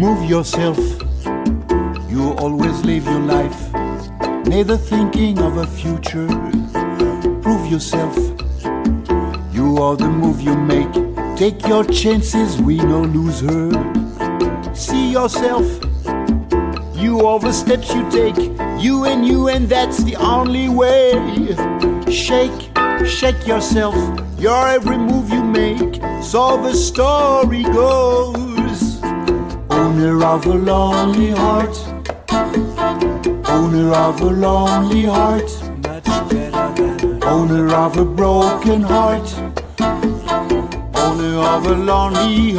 Move yourself. You always live your life, never thinking of a future. Prove yourself. You are the move you make. Take your chances, we no loser. See yourself. You are the steps you take. You, and that's the only way. Shake yourself. Your every move you make. So the story goes. Owner of a lonely heart. Owner of a lonely heart. Owner of a broken heart. Owner of a lonely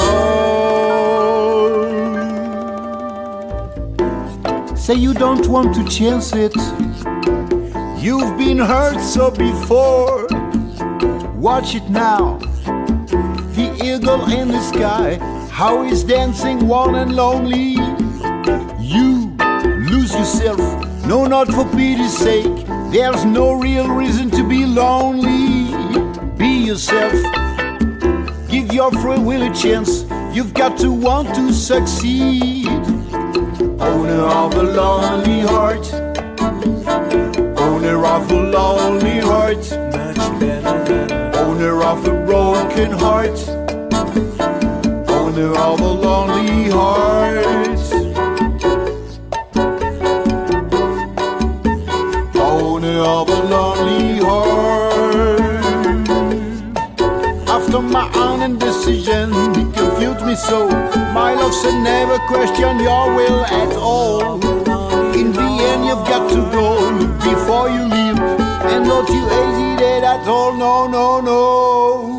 heart. Say you don't want to chance it. You've been hurt so before. Watch it now. The eagle in the sky, how he's dancing warm and lonely. You lose yourself, no, not for pity's sake. There's no real reason to be lonely. Be yourself. Give your free will a chance. You've got to want to succeed. Owner of a lonely heart. Owner of a lonely heart. Owner of a broken heart. Owner of a lonely heart. Owner of a lonely heart. After my own indecision, it confused me so. My love said never question your will at all. In the end you've got to go. Look before you leave, and don't you hesitate at all. No, no, no.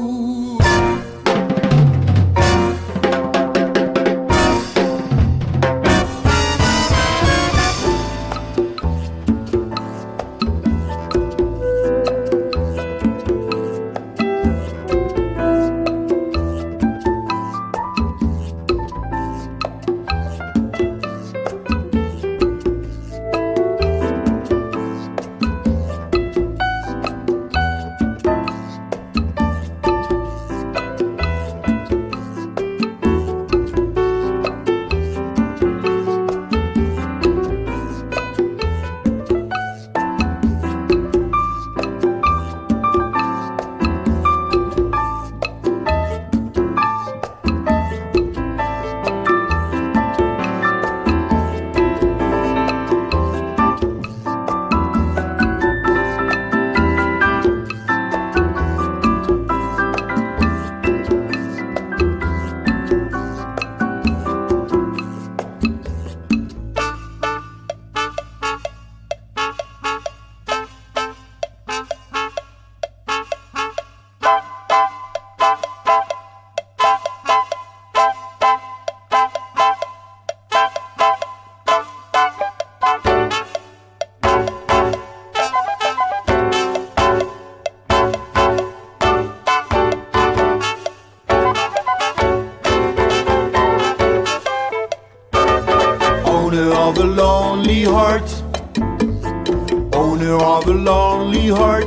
Owner of a lonely heart. Owner of a lonely heart.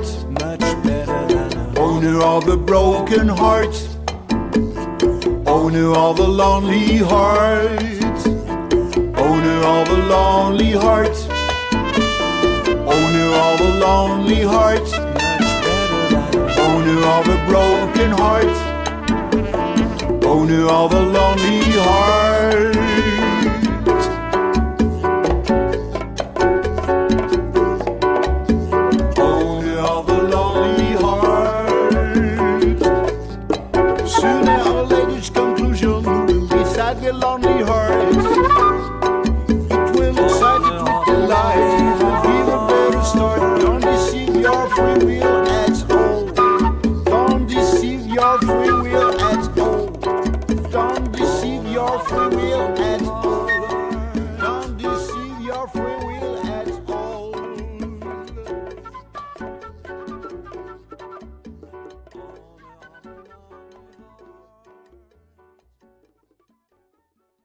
Owner of a broken heart. Owner of a lonely heart. Owner of a lonely heart. Owner of a lonely heart. Owner of a broken heart. Owner of a lonely heart. A lonely heart. It will excite it with delight. It will give a better start. Don't deceive your free will at all. Don't deceive your free will